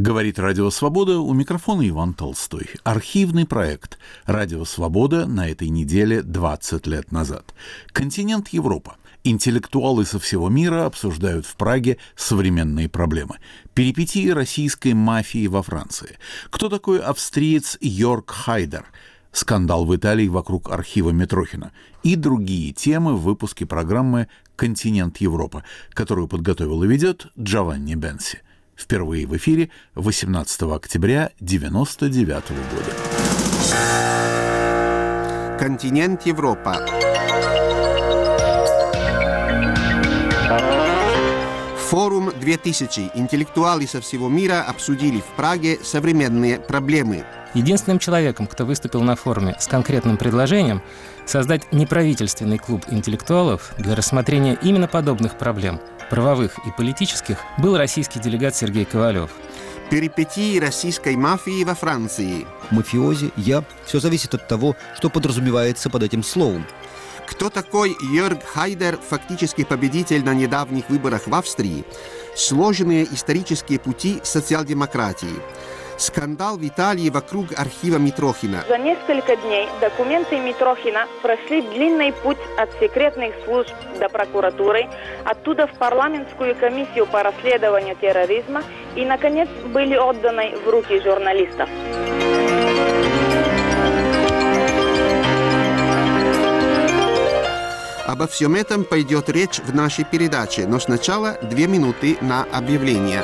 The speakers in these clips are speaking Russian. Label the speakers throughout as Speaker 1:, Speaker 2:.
Speaker 1: Говорит Радио Свобода, у микрофона Иван Толстой. Архивный проект «Радио Свобода» на этой неделе 20 лет назад. Континент Европа. Интеллектуалы со всего мира обсуждают в Праге современные проблемы. Перипетии российской мафии во Франции. Кто такой австриец Йорг Хайдер? Скандал в Италии вокруг архива Митрохина. И другие темы в выпуске программы «Континент Европа», которую подготовил и ведет Джованни Бенси. Впервые в эфире 18 октября 1999 года.
Speaker 2: Континент Европа. Форум 2000. Интеллектуалы со всего мира обсудили в Праге современные проблемы.
Speaker 3: Единственным человеком, кто выступил на форуме с конкретным предложением создать неправительственный клуб интеллектуалов для рассмотрения именно подобных проблем, правовых и политических, был российский делегат Сергей Ковалев.
Speaker 2: Перипетии российской мафии во Франции.
Speaker 4: Мафиози, все зависит от того, что подразумевается под этим словом.
Speaker 2: Кто такой Йорг Хайдер, фактически победитель на недавних выборах в Австрии? Сложные исторические пути социал-демократии. Скандал в Италии вокруг архива Митрохина.
Speaker 5: За несколько дней документы Митрохина прошли длинный путь от секретных служб до прокуратуры, оттуда в парламентскую комиссию по расследованию терроризма и, наконец, были отданы в руки журналистов.
Speaker 2: Обо всем этом пойдет речь в нашей передаче, но сначала 2 минуты на объявление.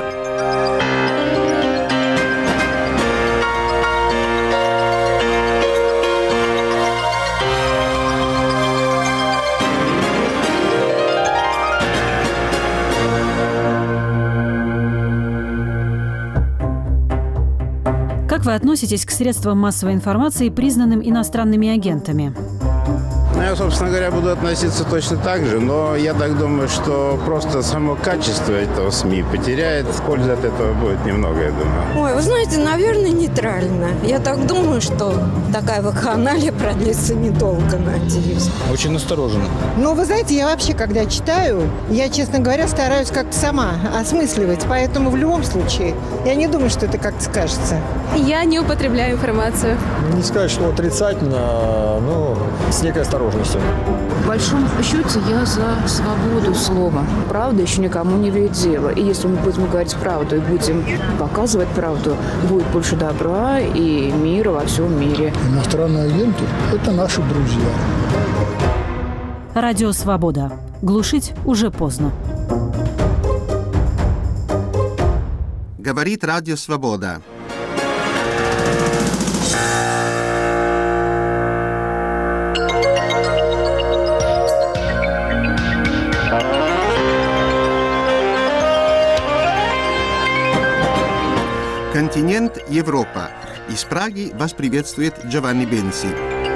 Speaker 6: Как вы относитесь к средствам массовой информации, признанным иностранными агентами?
Speaker 7: Я, собственно говоря, буду относиться точно так же, но я так думаю, что просто само качество этого СМИ потеряет. Пользы от этого будет немного, я думаю.
Speaker 8: Ой, вы знаете, наверное, нейтрально. Я так думаю, что такая вакханалия продлится недолго, надеюсь.
Speaker 9: Очень настороженно.
Speaker 10: Ну, вы знаете, я вообще, когда читаю, я, честно говоря, стараюсь как-то сама осмысливать, поэтому в любом случае я не думаю, что это как-то скажется.
Speaker 11: Я не употребляю информацию.
Speaker 9: Не сказать, что отрицательно, но с некой осторожностью.
Speaker 12: В большом счете я за свободу слова. Правда еще никому не вредила. И если мы будем говорить правду и будем показывать правду, будет больше добра и мира во всем мире.
Speaker 13: Иностранные агенты – это наши друзья.
Speaker 6: Радио «Свобода». Глушить уже поздно.
Speaker 2: Говорит Радио Свобода. Континент Европа. Из Праги вас приветствует Джованни Бенси.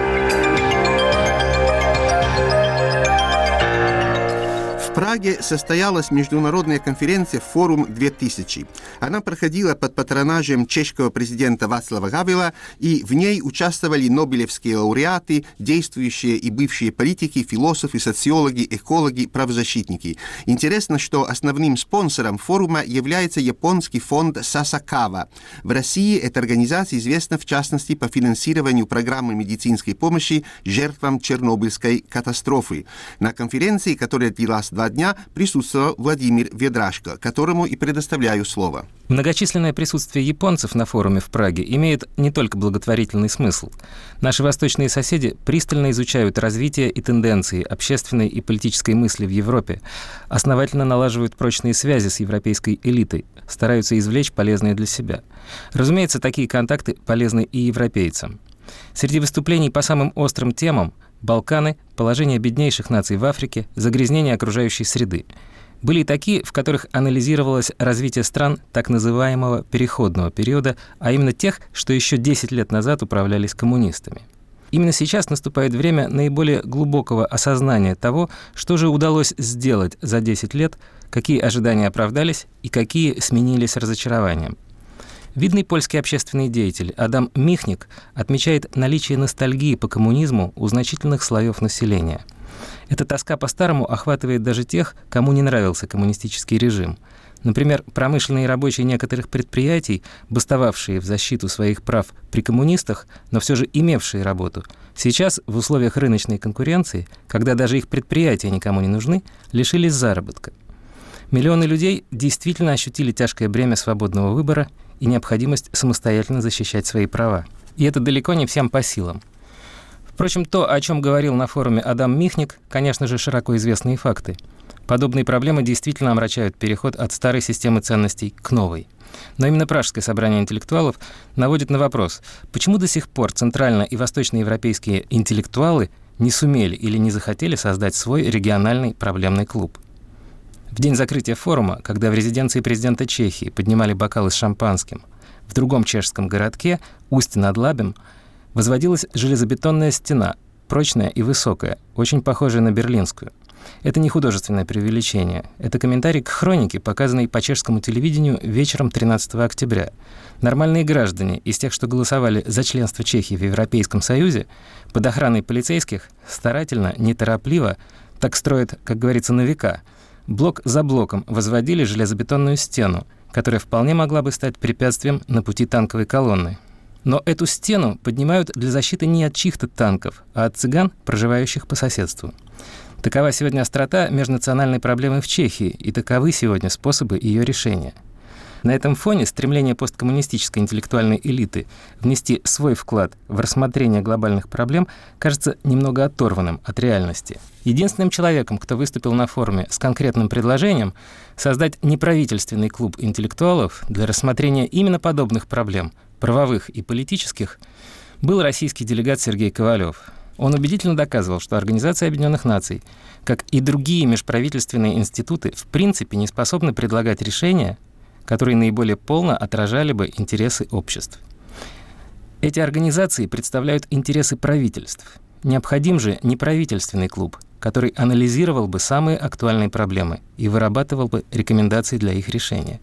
Speaker 2: В Праге состоялась международная конференция «Форум 2000». Она проходила под патронажем чешского президента Václava Havela, и в ней участвовали нобелевские лауреаты, действующие и бывшие политики, философы, социологи, экологи, правозащитники. Интересно, что основным спонсором форума является японский фонд Сасакава. В России эта организация известна в частности по финансированию программы медицинской помощи жертвам Чернобыльской катастрофы. На конференции, которая длилась 2 дня, присутствовал Владимир Ведрашко, которому и предоставляю слово.
Speaker 3: Многочисленное присутствие японцев на форуме в Праге имеет не только благотворительный смысл. Наши восточные соседи пристально изучают развитие и тенденции общественной и политической мысли в Европе, основательно налаживают прочные связи с европейской элитой, стараются извлечь полезное для себя. Разумеется, такие контакты полезны и европейцам. Среди выступлений по самым острым темам – Балканы, положение беднейших наций в Африке, загрязнение окружающей среды. Были и такие, в которых анализировалось развитие стран так называемого переходного периода, а именно тех, что еще 10 лет назад управлялись коммунистами. Именно сейчас наступает время наиболее глубокого осознания того, что же удалось сделать за 10 лет, какие ожидания оправдались и какие сменились разочарованием. Видный польский общественный деятель Адам Михник отмечает наличие ностальгии по коммунизму у значительных слоев населения. Эта тоска по-старому охватывает даже тех, кому не нравился коммунистический режим. Например, промышленные рабочие некоторых предприятий, бастовавшие в защиту своих прав при коммунистах, но все же имевшие работу, сейчас в условиях рыночной конкуренции, когда даже их предприятия никому не нужны, лишились заработка. Миллионы людей действительно ощутили тяжкое бремя свободного выбора и необходимость самостоятельно защищать свои права. И это далеко не всем по силам. Впрочем, то, о чем говорил на форуме Адам Михник, конечно же, широко известные факты. Подобные проблемы действительно омрачают переход от старой системы ценностей к новой. Но именно Пражское собрание интеллектуалов наводит на вопрос, почему до сих пор центрально- и восточноевропейские интеллектуалы не сумели или не захотели создать свой региональный проблемный клуб. В день закрытия форума, когда в резиденции президента Чехии поднимали бокалы с шампанским, в другом чешском городке, Ústí nad Labem, возводилась железобетонная стена, прочная и высокая, очень похожая на берлинскую. Это не художественное преувеличение. Это комментарий к хронике, показанной по чешскому телевидению вечером 13 октября. Нормальные граждане из тех, что голосовали за членство Чехии в Европейском Союзе, под охраной полицейских старательно, неторопливо, так строят, как говорится, на века, блок за блоком возводили железобетонную стену, которая вполне могла бы стать препятствием на пути танковой колонны. Но эту стену поднимают для защиты не от чьих-то танков, а от цыган, проживающих по соседству. Такова сегодня острота межнациональной проблемы в Чехии, и таковы сегодня способы ее решения. На этом фоне стремление посткоммунистической интеллектуальной элиты внести свой вклад в рассмотрение глобальных проблем кажется немного оторванным от реальности. Единственным человеком, кто выступил на форуме с конкретным предложением создать неправительственный клуб интеллектуалов для рассмотрения именно подобных проблем, правовых и политических, был российский делегат Сергей Ковалев. Он убедительно доказывал, что Организация Объединенных Наций, как и другие межправительственные институты, в принципе не способны предлагать решения, которые наиболее полно отражали бы интересы обществ. Эти организации представляют интересы правительств. Необходим же неправительственный клуб, который анализировал бы самые актуальные проблемы и вырабатывал бы рекомендации для их решения.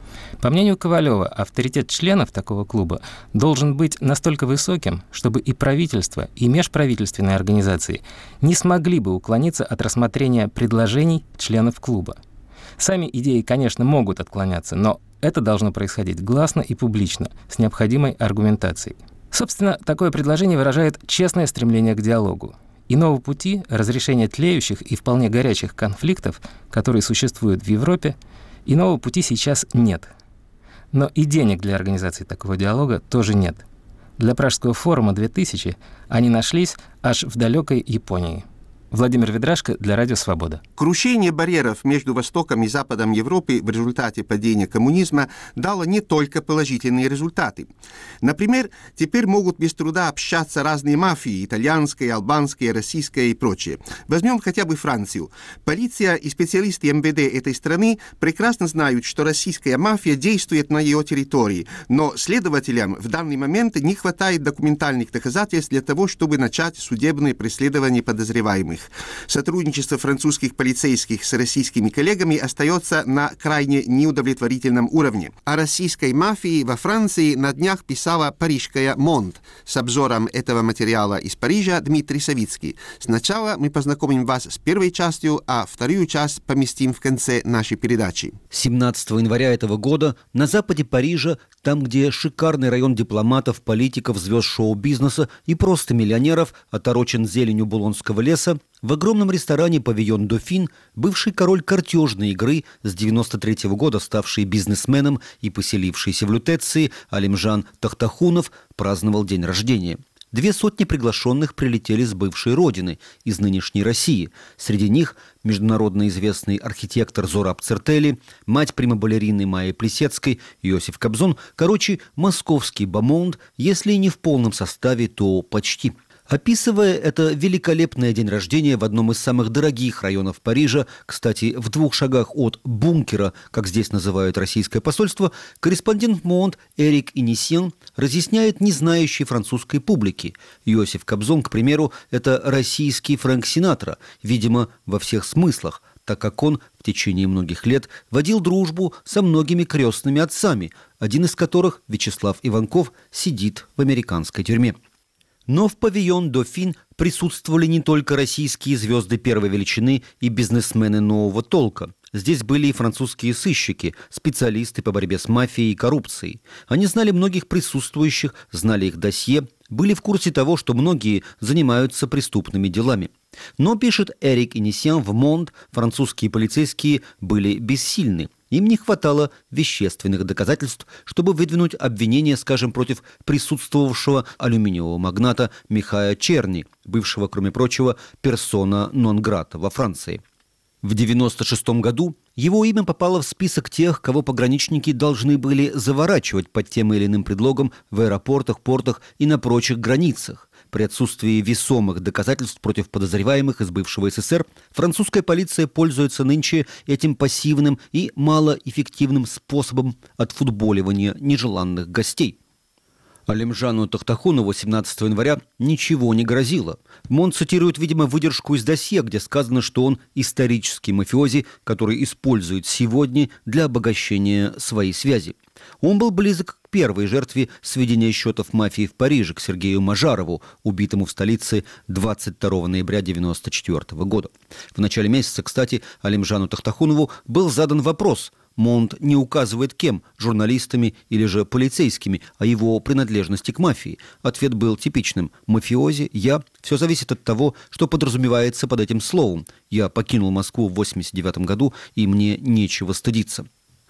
Speaker 3: По мнению Ковалева, авторитет членов такого клуба должен быть настолько высоким, чтобы и правительство, и межправительственные организации не смогли бы уклониться от рассмотрения предложений членов клуба. Сами идеи, конечно, могут отклоняться, но это должно происходить гласно и публично, с необходимой аргументацией. Собственно, такое предложение выражает честное стремление к диалогу. Иного пути разрешения тлеющих и вполне горячих конфликтов, которые существуют в Европе, иного пути сейчас нет. Но и денег для организации такого диалога тоже нет. Для Пражского форума 2000 они нашлись аж в далекой Японии. Владимир Ведрашко для Радио Свобода.
Speaker 2: Крушение барьеров между Востоком и Западом Европы в результате падения коммунизма дало не только положительные результаты. Например, теперь могут без труда общаться разные мафии – итальянская, албанская, российская и прочее. Возьмем хотя бы Францию. Полиция и специалисты МВД этой страны прекрасно знают, что российская мафия действует на ее территории, но следователям в данный момент не хватает документальных доказательств для того, чтобы начать судебное преследование подозреваемых. Сотрудничество французских полицейских с российскими коллегами остается на крайне неудовлетворительном уровне. О российской мафии во Франции на днях писала парижская «Монт». С обзором этого материала из Парижа Дмитрий Савицкий. Сначала мы познакомим вас с первой частью, а вторую часть поместим в конце нашей передачи.
Speaker 4: 17 января этого года на западе Парижа, там, где шикарный район дипломатов, политиков, звезд шоу-бизнеса и просто миллионеров оторочен зеленью Булонского леса, в огромном ресторане «Павильон Дофин» бывший король картежной игры, с 93 года ставший бизнесменом и поселившийся в Лютеции Алимжан Тахтахунов праздновал день рождения. 200 приглашенных прилетели с бывшей родины, из нынешней России. Среди них международно известный архитектор Зураб Цертели, мать прима-балерины Майи Плисецкой, Иосиф Кобзон. Короче, московский бомонд, если и не в полном составе, то почти. Описывая это великолепный день рождения в одном из самых дорогих районов Парижа, кстати, в 2 шагах от бункера, как здесь называют российское посольство, корреспондент МОНД Эрик Инисьен разъясняет незнающей французской публике. Иосиф Кобзон, к примеру, это российский Фрэнк Синатра, видимо, во всех смыслах, так как он в течение многих лет водил дружбу со многими крестными отцами, один из которых, Вячеслав Иванков, сидит в американской тюрьме. Но в павильон «Дофин» присутствовали не только российские звезды первой величины и бизнесмены нового толка. Здесь были и французские сыщики, специалисты по борьбе с мафией и коррупцией. Они знали многих присутствующих, знали их досье, были в курсе того, что многие занимаются преступными делами. Но, пишет Эрик Инисян в «Монд», французские полицейские были бессильны. Им не хватало вещественных доказательств, чтобы выдвинуть обвинение, скажем, против присутствовавшего алюминиевого магната Михая Черни, бывшего, кроме прочего, персона нон-грата во Франции. В 1996 году его имя попало в список тех, кого пограничники должны были заворачивать под тем или иным предлогом в аэропортах, портах и на прочих границах. При отсутствии весомых доказательств против подозреваемых из бывшего СССР французская полиция пользуется нынче этим пассивным и малоэффективным способом отфутболивания нежеланных гостей. Алимжану Тохтахунову 17 января ничего не грозило. МОН цитирует, видимо, выдержку из досье, где сказано, что он исторический мафиози, который использует сегодня для обогащения своей связи. Он был близок к первой жертве сведения счетов мафии в Париже, к Сергею Мажарову, убитому в столице 22 ноября 1994 года. В начале месяца, кстати, Алимжану Тохтахунову был задан вопрос. Монд не указывает кем, журналистами или же полицейскими, о его принадлежности к мафии. Ответ был типичным. Мафиози, я. Все зависит от того, что подразумевается под этим словом. Я покинул Москву в 1989 году, и мне нечего стыдиться.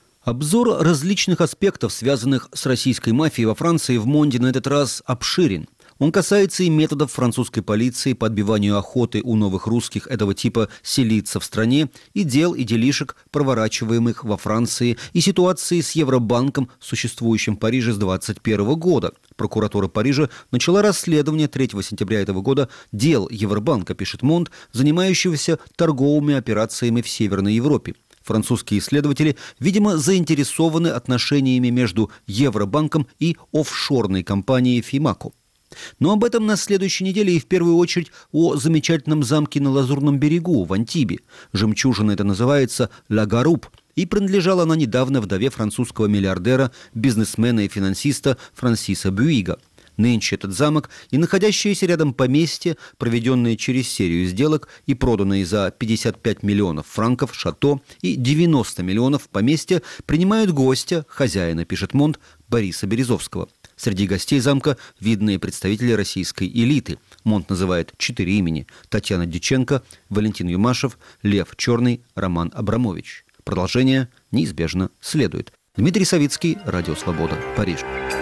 Speaker 4: Обзор различных аспектов, связанных с российской мафией во Франции, в «Монде» на этот раз обширен. Он касается и методов французской полиции по отбиванию охоты у новых русских этого типа селиться в стране, и дел и делишек, проворачиваемых во Франции, и ситуации с Евробанком, существующим в Париже с 2021 года. Прокуратура Парижа начала расследование 3 сентября этого года дел Евробанка, пишет «Монд», занимающегося торговыми операциями в Северной Европе. Французские исследователи, видимо, заинтересованы отношениями между Евробанком и офшорной компанией «Фимако». Но об этом на следующей неделе и в первую очередь о замечательном замке на Лазурном берегу в Антибе. Жемчужина это называется «Ла Гаруб», и принадлежала она недавно вдове французского миллиардера, бизнесмена и финансиста Франсиса Бюига. Нынче этот замок и находящиеся рядом поместья, проведенные через серию сделок и проданные за 55 миллионов франков шато и 90 миллионов поместья, принимают гостя, хозяина, пишет «Монд», Бориса Березовского. Среди гостей замка видные представители российской элиты. «Монд» называет 4 имени: Татьяна Дьяченко, Валентин Юмашев, Лев Черный, Роман Абрамович. Продолжение неизбежно следует. Дмитрий Савицкий, Радио Свобода, Париж.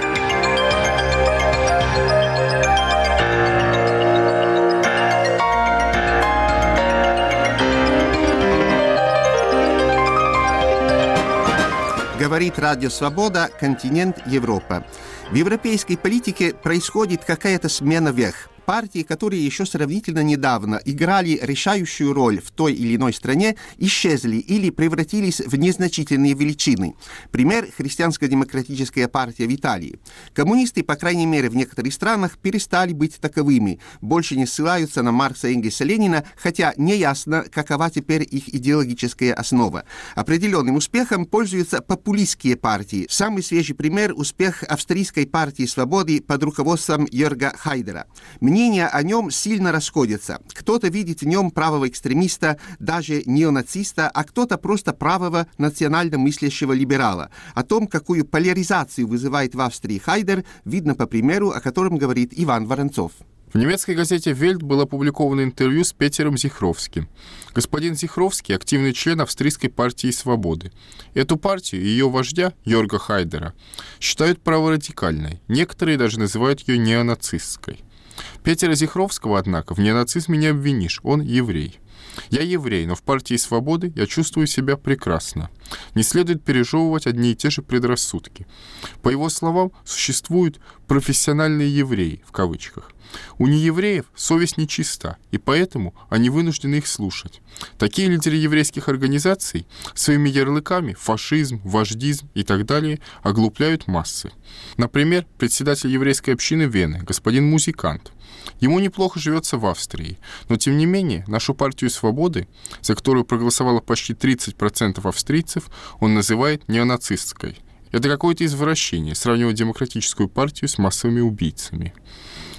Speaker 2: Говорит Радио Свобода, континент Европа. В европейской политике происходит какая-то смена вех. Партии, которые еще сравнительно недавно играли решающую роль в той или иной стране, исчезли или превратились в незначительные величины. Пример – Христианско-демократическая партия в Италии. Коммунисты, по крайней мере в некоторых странах, перестали быть таковыми, больше не ссылаются на Маркса, Энгельса, Ленина, хотя неясно, какова теперь их идеологическая основа. Определенным успехом пользуются популистские партии. Самый свежий пример – успех австрийской партии свободы под руководством Йорга Хайдера. Мнения о нем сильно расходятся. Кто-то видит в нем правого экстремиста, даже неонациста, а кто-то просто правого национально мыслящего либерала. О том, какую поляризацию вызывает в Австрии Хайдер, видно по примеру, о котором говорит Иван Воронцов.
Speaker 14: В немецкой газете «Вельт» было опубликовано интервью с Петером Зихровским. Господин Зихровский – активный член Австрийской партии свободы. Эту партию и ее вождя, Йорга Хайдера, считают праворадикальной. Некоторые даже называют ее неонацистской. Петера Зихровского, однако, в неонацизме не обвинишь, он еврей. Я еврей, но в партии свободы я чувствую себя прекрасно. Не следует пережевывать одни и те же предрассудки. По его словам, существуют «профессиональные евреи», в кавычках. У неевреев совесть нечиста, и поэтому они вынуждены их слушать. Такие лидеры еврейских организаций своими ярлыками фашизм, вождизм и так далее оглупляют массы. Например, председатель еврейской общины Вены, господин Музикант. Ему неплохо живется в Австрии, но тем не менее нашу партию свободы, за которую проголосовало почти 30% австрийцев, он называет неонацистской. Это какое-то извращение, сравнивать демократическую партию с массовыми убийцами.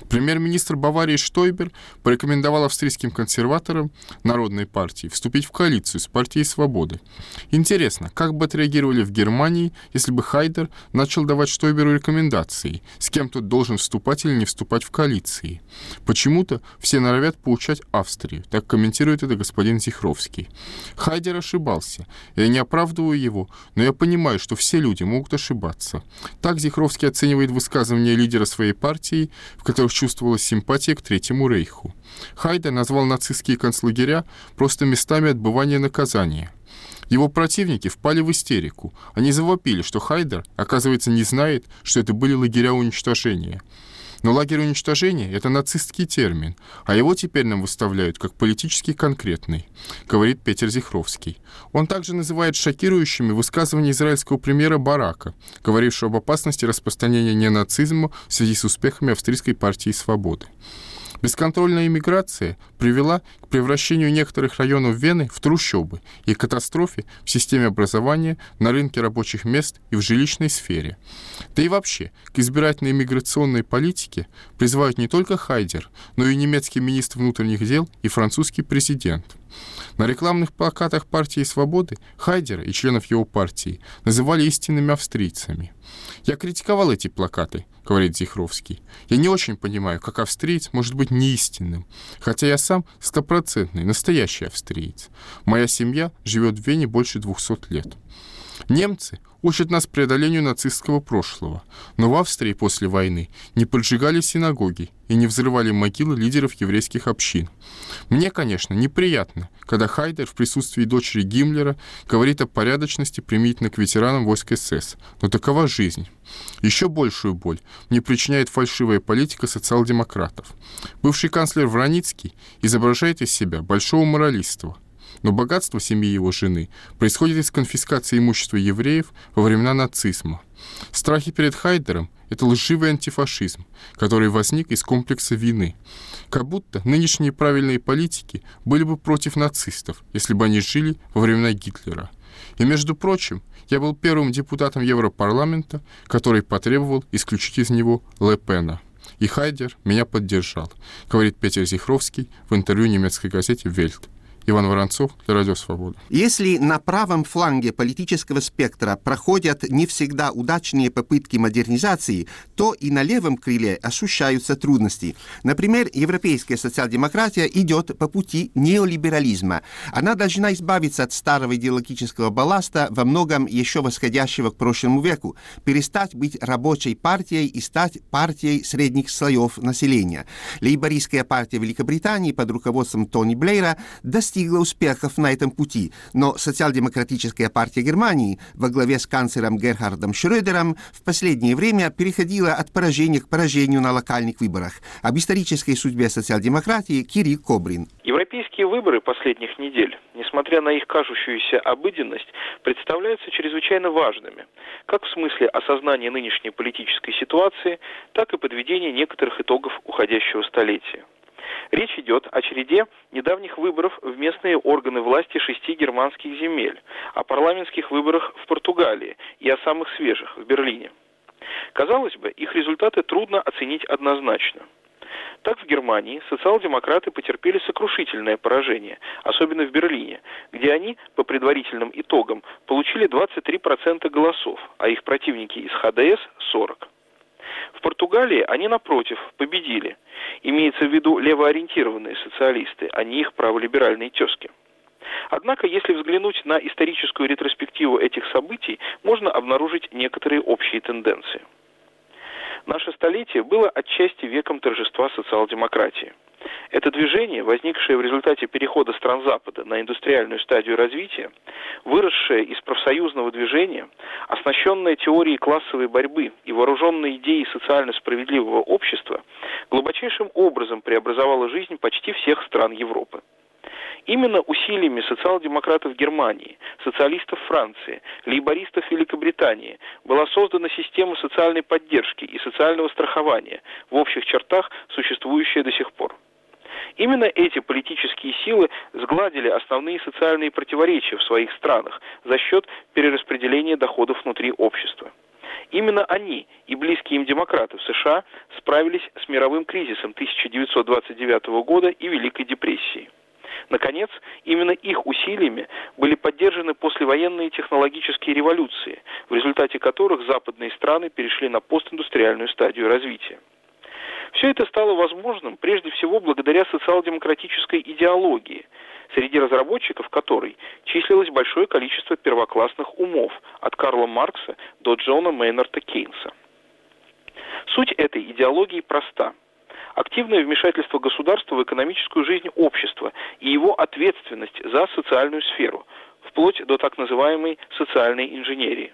Speaker 14: Премьер-министр Баварии Штойбер порекомендовал австрийским консерваторам Народной партии вступить в коалицию с партией Свободы. Интересно, как бы отреагировали в Германии, если бы Хайдер начал давать Штойберу рекомендации, с кем тот должен вступать или не вступать в коалиции? Почему-то все норовят поучать Австрию, так комментирует это господин Зихровский. Хайдер ошибался. Я не оправдываю его, но я понимаю, что все люди могут ошибаться. Так Зихровский оценивает высказывания лидера своей партии, в которых чувствовалась симпатия к Третьему рейху. Хайдер назвал нацистские концлагеря просто местами отбывания наказания. Его противники впали в истерику. Они завопили, что Хайдер, оказывается, не знает, что это были лагеря уничтожения. Но лагерь уничтожения – это нацистский термин, а его теперь нам выставляют как политически конкретный, говорит Петер Зихровский. Он также называет шокирующими высказывания израильского премьера Барака, говорившего об опасности распространения неонацизма в связи с успехами австрийской партии «Свободы». Бесконтрольная иммиграция привела к превращению некоторых районов Вены в трущобы и к катастрофе в системе образования, на рынке рабочих мест и в жилищной сфере. Да и вообще, к избирательной иммиграционной политике призывают не только Хайдер, но и немецкий министр внутренних дел и французский президент. На рекламных плакатах партии «Свободы» Хайдера и членов его партии называли истинными австрийцами. «Я критиковал эти плакаты», — говорит Зихровский. «Я не очень понимаю, как австриец может быть неистинным, хотя я сам стопроцентный, настоящий австриец. Моя семья живет в Вене больше 200 лет». Немцы учат нас преодолению нацистского прошлого, но в Австрии после войны не поджигали синагоги и не взрывали могилы лидеров еврейских общин. Мне, конечно, неприятно, когда Хайдер в присутствии дочери Гиммлера говорит о порядочности применительно к ветеранам войск СС, но такова жизнь. Еще большую боль мне причиняет фальшивая политика социал-демократов. Бывший канцлер Враницкий изображает из себя большого моралиста, но богатство семьи его жены происходит из конфискации имущества евреев во времена нацизма. Страхи перед Хайдером – это лживый антифашизм, который возник из комплекса вины. Как будто нынешние правильные политики были бы против нацистов, если бы они жили во времена Гитлера. И, между прочим, я был первым депутатом Европарламента, который потребовал исключить из него Ле Пена. И Хайдер меня поддержал, говорит Петер Зихровский в интервью немецкой газете «Вельт». Иван Воронцов для Радио Свобода.
Speaker 2: Если на правом фланге политического спектра проходят не всегда удачные попытки модернизации, то и на левом крыле ощущаются трудности. Например, европейская социал-демократия идет по пути неолиберализма. Она должна избавиться от старого идеологического балласта, во многом еще восходящего к прошлому веку, перестать быть рабочей партией и стать партией средних слоев населения. Лейбористская партия Великобритании под руководством Тони Блэйра достигла успехов на этом пути, но социал-демократическая партия Германии во главе с канцлером Герхардом Шрёдером в последнее время переходила от поражения к поражению на локальных выборах. Об исторической судьбе социал-демократии Кирилл Кобрин.
Speaker 15: Европейские выборы последних недель, несмотря на их кажущуюся обыденность, представляются чрезвычайно важными, как в смысле осознания нынешней политической ситуации, так и подведения некоторых итогов уходящего столетия. Речь идет о череде недавних выборов в местные органы власти 6 германских земель, о парламентских выборах в Португалии и о самых свежих в Берлине. Казалось бы, их результаты трудно оценить однозначно. Так, в Германии социал-демократы потерпели сокрушительное поражение, особенно в Берлине, где они, по предварительным итогам, получили 23% голосов, а их противники из ХДС – 40%. В Португалии они, напротив, победили. Имеется в виду левоориентированные социалисты, а не их праволиберальные тезки. Однако, если взглянуть на историческую ретроспективу этих событий, можно обнаружить некоторые общие тенденции. Наше столетие было отчасти веком торжества социал-демократии. Это движение, возникшее в результате перехода стран Запада на индустриальную стадию развития, выросшее из профсоюзного движения, оснащенное теорией классовой борьбы и вооруженное идеей социально справедливого общества, глубочайшим образом преобразовало жизнь почти всех стран Европы. Именно усилиями социал-демократов Германии, социалистов Франции, лейбористов Великобритании была создана система социальной поддержки и социального страхования, в общих чертах существующая до сих пор. Именно эти политические силы сгладили основные социальные противоречия в своих странах за счет перераспределения доходов внутри общества. Именно они и близкие им демократы в США справились с мировым кризисом 1929 года и Великой депрессией. Наконец, именно их усилиями были поддержаны послевоенные технологические революции, в результате которых западные страны перешли на постиндустриальную стадию развития. Все это стало возможным прежде всего благодаря социал-демократической идеологии, среди разработчиков которой числилось большое количество первоклассных умов, от Карла Маркса до Джона Мейнарда Кейнса. Суть этой идеологии проста. Активное вмешательство государства в экономическую жизнь общества и его ответственность за социальную сферу, вплоть до так называемой социальной инженерии.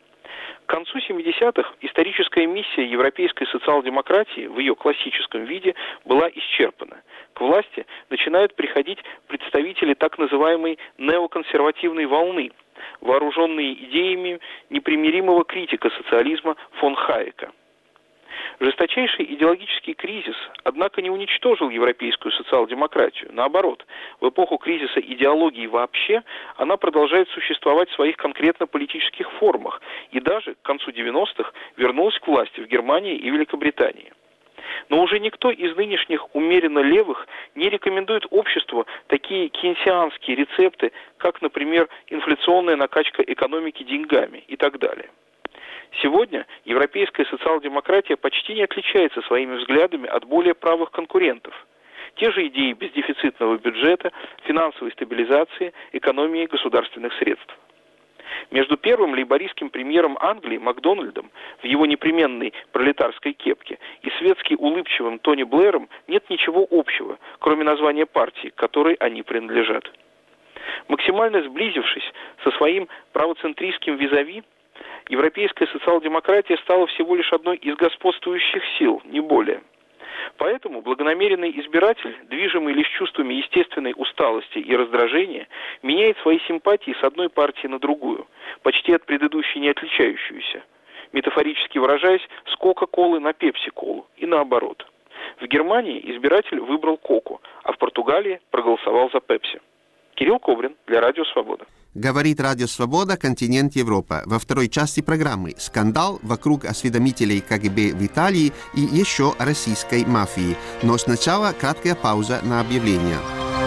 Speaker 15: К концу 70-х историческая миссия европейской социал-демократии в ее классическом виде была исчерпана. К власти начинают приходить представители так называемой неоконсервативной волны, вооруженные идеями непримиримого критика социализма фон Хайека. Жесточайший идеологический кризис, однако, не уничтожил европейскую социал-демократию. Наоборот, в эпоху кризиса идеологии вообще она продолжает существовать в своих конкретно политических формах и даже к концу 90-х вернулась к власти в Германии и Великобритании. Но уже никто из нынешних умеренно левых не рекомендует обществу такие кейнсианские рецепты, как, например, инфляционная накачка экономики деньгами и так далее. Сегодня европейская социал-демократия почти не отличается своими взглядами от более правых конкурентов. Те же идеи бездефицитного бюджета, финансовой стабилизации, экономии государственных средств. Между первым лейбористским премьером Англии Макдональдом в его непременной пролетарской кепке и светски улыбчивым Тони Блэром нет ничего общего, кроме названия партии, к которой они принадлежат. Максимально сблизившись со своим правоцентристским визави, европейская социал-демократия стала всего лишь одной из господствующих сил, не более. Поэтому благонамеренный избиратель, движимый лишь чувствами естественной усталости и раздражения, меняет свои симпатии с одной партии на другую, почти от предыдущей не отличающуюся. Метафорически выражаясь, с Кока-колы на Пепси-колу и наоборот. В Германии избиратель выбрал Коку, а в Португалии проголосовал за Пепси. Кирилл Коврин для Радио Свобода.
Speaker 2: Говорит Радио Свобода, континент Европа. Во второй части программы скандал вокруг осведомителей КГБ в Италии и еще российской мафии. Но сначала краткая пауза на объявление.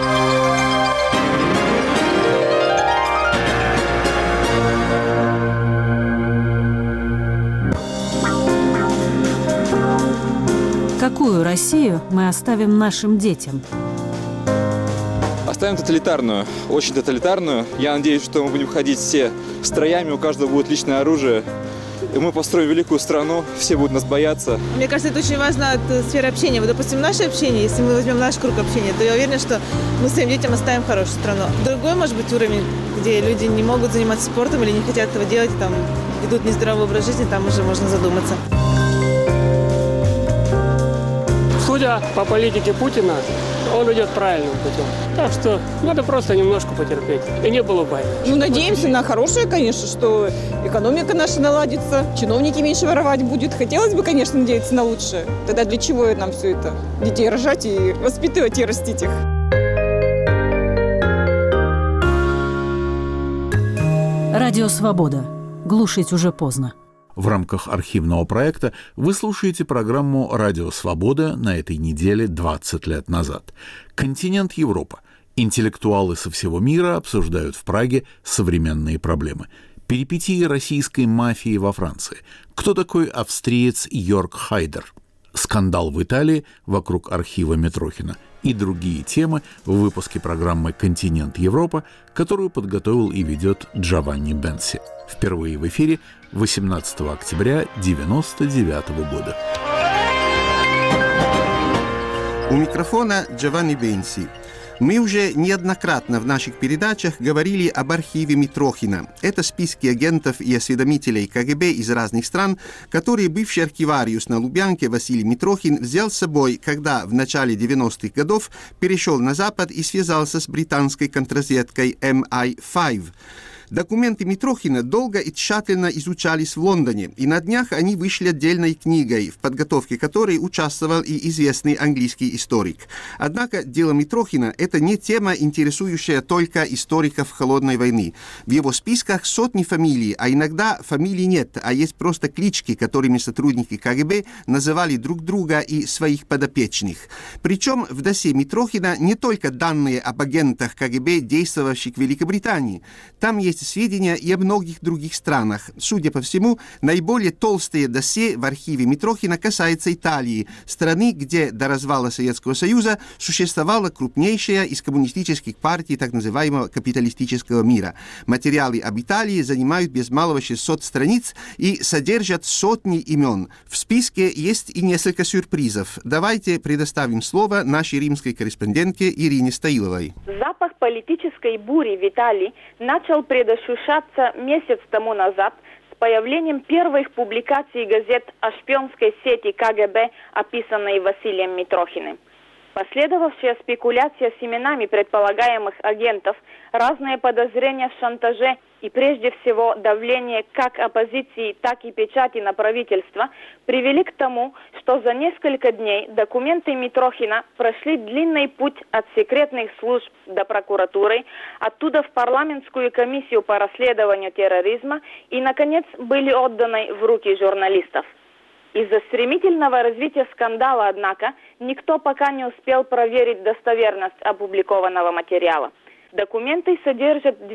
Speaker 6: Какую Россию мы оставим нашим детям?
Speaker 16: Оставим тоталитарную, очень тоталитарную. Я надеюсь, что мы будем ходить все строями, у каждого будет личное оружие. И мы построим великую страну, все будут нас бояться.
Speaker 17: Мне кажется, это очень важно от сферы общения. Вот, допустим, наше общение, если мы возьмем наш круг общения, то я уверена, что мы своим детям оставим хорошую страну. Другой, может быть, уровень, где люди не могут заниматься спортом или не хотят этого делать, там ведут нездоровый образ жизни, там уже можно задуматься.
Speaker 18: Судя по политике Путина, он идет правильным путем. Так что надо просто немножко потерпеть. И не было войны.
Speaker 19: Ну, надеемся на хорошее, конечно, что экономика наша наладится, чиновники меньше воровать будут. Хотелось бы, конечно, надеяться на лучшее. Тогда для чего нам все это? Детей рожать и воспитывать и растить их.
Speaker 6: Радио «Свобода». Глушить уже поздно.
Speaker 1: В рамках архивного проекта вы слушаете программу «Радио Свобода» на этой неделе 20 лет назад. Континент Европа. Интеллектуалы со всего мира обсуждают в Праге современные проблемы. Перипетии российской мафии во Франции. Кто такой австриец Йорг Хайдер? Скандал в Италии вокруг архива Митрохина. И другие темы в выпуске программы «Континент Европа», которую подготовил и ведет Джованни Бенси. Впервые в эфире 18 октября 1999 года.
Speaker 2: У микрофона Джованни Бенси. Мы уже неоднократно в наших передачах говорили об архиве Митрохина. Это списки агентов и осведомителей КГБ из разных стран, которые бывший архивариус на Лубянке Василий Митрохин взял с собой, когда в начале 90-х годов перешел на Запад и связался с британской контрразведкой MI5. Документы Митрохина долго и тщательно изучались в Лондоне, и на днях они вышли отдельной книгой, в подготовке которой участвовал и известный английский историк. Однако дело Митрохина – это не тема, интересующая только историков Холодной войны. В его списках сотни фамилий, а иногда фамилий нет, а есть просто клички, которыми сотрудники КГБ называли друг друга и своих подопечных. Причем в досье Митрохина не только данные об агентах КГБ, действовавших в Великобритании. Там есть сведения и о многих других странах. Судя по всему, наиболее толстые досье в архиве Митрохина касается Италии, страны, где до развала Советского Союза существовала крупнейшая из коммунистических партий так называемого капиталистического мира. Материалы об Италии занимают без малого 600 страниц и содержат сотни имен. В списке есть и несколько сюрпризов. Давайте предоставим слово нашей римской корреспондентке Ирине Стоиловой.
Speaker 5: Запах политической бури в Италии начал предощущаться месяц тому назад с появлением первых публикаций газет о шпионской сети КГБ, описанной Василием Митрохиным. Последовавшая спекуляция с именами предполагаемых агентов, разные подозрения в шантаже и прежде всего давление как оппозиции, так и печати на правительство привели к тому, что за несколько дней документы Митрохина прошли длинный путь от секретных служб до прокуратуры, оттуда в парламентскую комиссию по расследованию терроризма и, наконец, были отданы в руки журналистов. Из-за стремительного развития скандала, однако, никто пока не успел проверить достоверность опубликованного материала. Документы содержат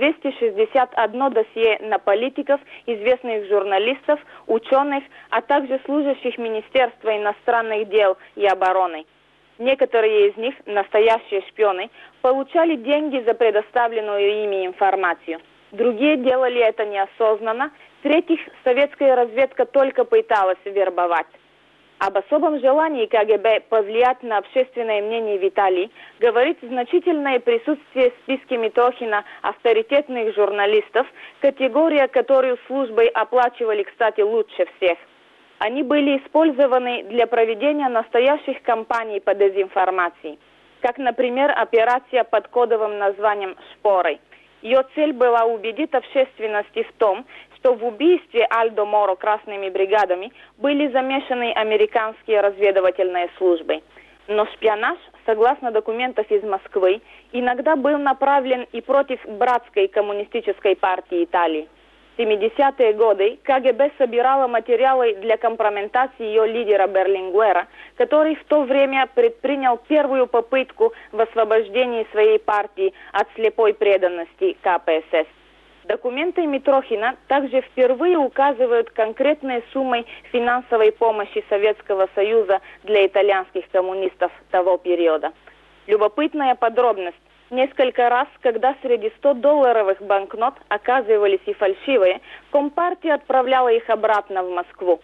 Speaker 5: 261 досье на политиков, известных журналистов, ученых, а также служащих Министерства иностранных дел и обороны. Некоторые из них, настоящие шпионы, получали деньги за предоставленную ими информацию. Другие делали это неосознанно, третьих советская разведка только пыталась вербовать. Об особом желании КГБ повлиять на общественное мнение в Италии говорит значительное присутствие в списке Митрохина авторитетных журналистов, категория, которую службой оплачивали, кстати, лучше всех. Они были использованы для проведения настоящих кампаний по дезинформации, как, например, операция под кодовым названием «Шпоры». Ее цель была убедить общественность в том, что в убийстве Альдо Моро красными бригадами были замешаны американские разведывательные службы. Но шпионаж, согласно документам из Москвы, иногда был направлен и против братской коммунистической партии Италии. В 70-е годы КГБ собирала материалы для компрометации ее лидера Берлингуэра, который в то время предпринял первую попытку в освобождении своей партии от слепой преданности КПСС. Документы Митрохина также впервые указывают конкретные суммы финансовой помощи Советского Союза для итальянских коммунистов того периода. Любопытная подробность. Несколько раз, когда среди 100-долларовых банкнот оказывались и фальшивые, Компартия отправляла их обратно в Москву.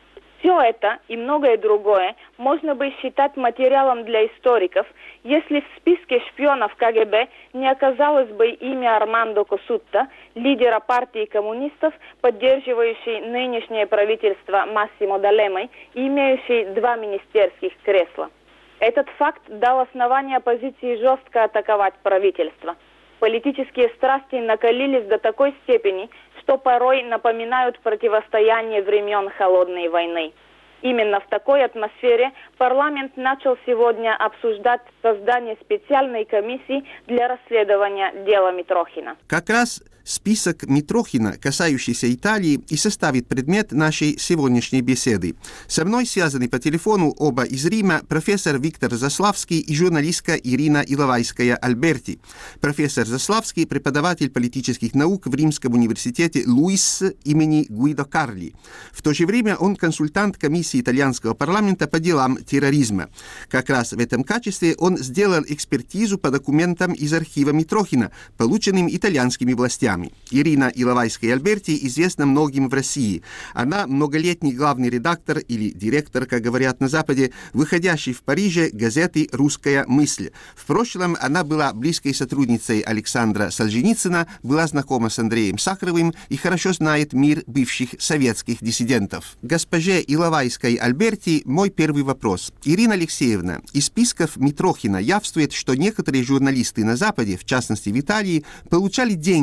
Speaker 5: Все это и многое другое можно бы считать материалом для историков, если в списке шпионов КГБ не оказалось бы имя Армандо Косутта, лидера партии коммунистов, поддерживающей нынешнее правительство Массимо Далемой и имеющей 2 министерских кресла. Этот факт дал основание оппозиции жестко атаковать правительство. Политические страсти накалились до такой степени, что порой напоминают противостояние времен Холодной войны. Именно в такой атмосфере парламент начал сегодня обсуждать создание специальной комиссии для расследования дела Митрохина.
Speaker 2: Как раз список Митрохина, касающийся Италии, и составит предмет нашей сегодняшней беседы. Со мной связаны по телефону оба из Рима профессор Виктор Заславский и журналистка Ирина Иловайская-Альберти. Профессор Заславский – преподаватель политических наук в Римском университете Луис имени Гуидо Карли. В то же время он консультант комиссии итальянского парламента по делам терроризма. Как раз в этом качестве он сделал экспертизу по документам из архива Митрохина, полученным итальянскими властями. Ирина Иловайская-Альберти известна многим в России. Она многолетний главный редактор или директор, как говорят на Западе, выходящей в Париже газеты «Русская мысль». В прошлом она была близкой сотрудницей Александра Солженицына, была знакома с Андреем Сахаровым и хорошо знает мир бывших советских диссидентов. Госпоже Иловайской-Альберти мой первый вопрос. Ирина Алексеевна, из списков Митрохина явствует, что некоторые журналисты на Западе, в частности в Италии, получали деньги от КГБ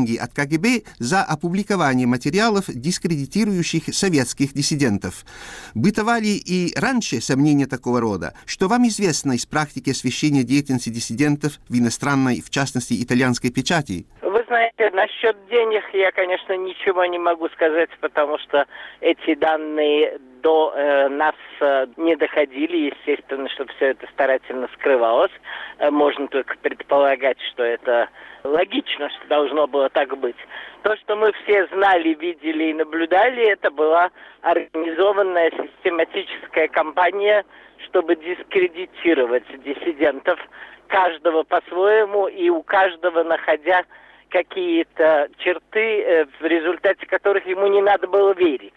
Speaker 2: КГБ за опубликование материалов, дискредитирующих советских диссидентов. Бытовали и раньше сомнения такого рода. Что вам известно из практики освещения деятельности диссидентов в иностранной, в частности, итальянской печати?
Speaker 20: Вы знаете, насчет денег я, конечно, ничего не могу сказать, потому что эти данные до нас не доходили. Естественно, что все это старательно скрывалось. Можно только предполагать, что это логично, что должно было так быть. То, что мы все знали, видели и наблюдали, это была организованная систематическая кампания, чтобы дискредитировать диссидентов, каждого по-своему и у каждого находя какие-то черты, в результате которых ему не надо было верить.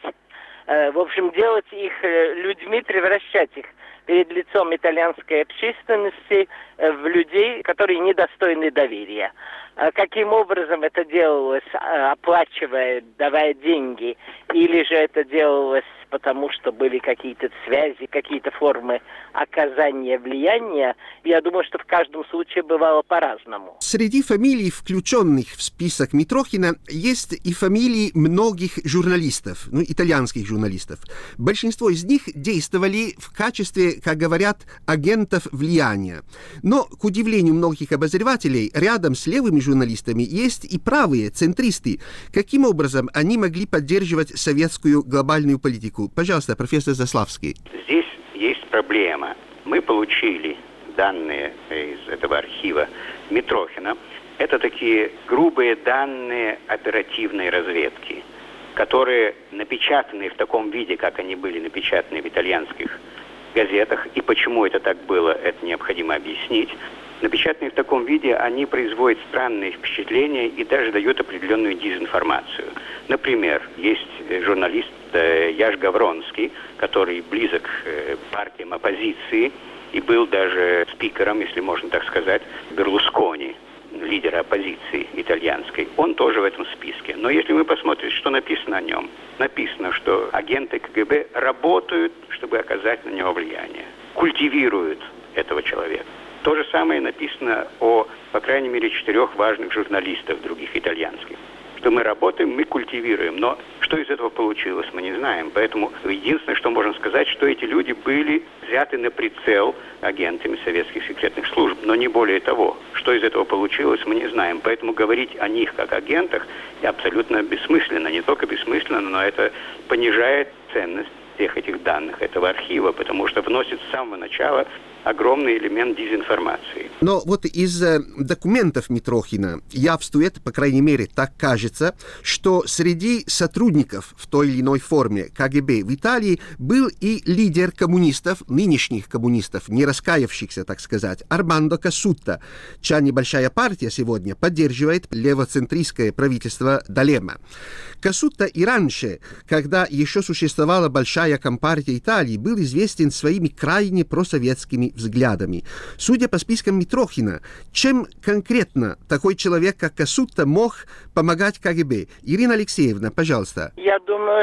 Speaker 20: В общем, делать их людьми, превращать их перед лицом итальянской общественности в людей, которые недостойны доверия. Каким образом это делалось, оплачивая, давая деньги, или же это делалось потому, что были какие-то связи, какие-то формы оказания влияния, я думаю, что в каждом случае бывало по-разному.
Speaker 2: Среди фамилий, включенных в список Митрохина, есть и фамилии многих журналистов, итальянских журналистов. Большинство из них действовали в качестве, как говорят, агентов влияния. Но, к удивлению многих обозревателей, рядом с левыми журналистами есть и правые, центристы. Каким образом они могли поддерживать советскую глобальную политику? Пожалуйста, профессор Заславский.
Speaker 21: Здесь есть проблема. Мы получили данные из этого архива Митрохина. Это такие грубые данные оперативной разведки, которые напечатаны в таком виде, как они были напечатаны в итальянских газетах. И почему это так было, это необходимо объяснить. Напечатанные в таком виде, они производят странные впечатления и даже дают определенную дезинформацию. Например, есть журналист Яш Гавронский, который близок к партиям оппозиции и был даже спикером, если можно так сказать, Берлускони, лидера оппозиции итальянской. Он тоже в этом списке. Но если вы посмотрите, что написано о нем, написано, что агенты КГБ работают, чтобы оказать на него влияние, культивируют этого человека. То же самое написано о, по крайней мере, 4 важных журналистов других итальянских. Что мы работаем, мы культивируем. Но что из этого получилось, мы не знаем. Поэтому единственное, что можно сказать, что эти люди были взяты на прицел агентами советских секретных служб. Но не более того. Что из этого получилось, мы не знаем. Поэтому говорить о них как агентах абсолютно бессмысленно. Не только бессмысленно, но это понижает ценность всех этих данных, этого архива, потому что вносит с самого начала огромный элемент дезинформации.
Speaker 2: Но вот из документов Митрохина явствует, по крайней мере, так кажется, что среди сотрудников в той или иной форме КГБ в Италии был и лидер коммунистов, нынешних коммунистов, не раскаявшихся, так сказать, Армандо Кассутта, чья небольшая партия сегодня поддерживает левоцентристское правительство Далема. Кассутта и раньше, когда еще существовала большая компартия Италии, был известен своими крайне просоветскими взглядами. Судя по спискам Митрохина, чем конкретно такой человек, как Кассутта, мог помогать КГБ? Ирина Алексеевна, пожалуйста.
Speaker 20: Я думаю,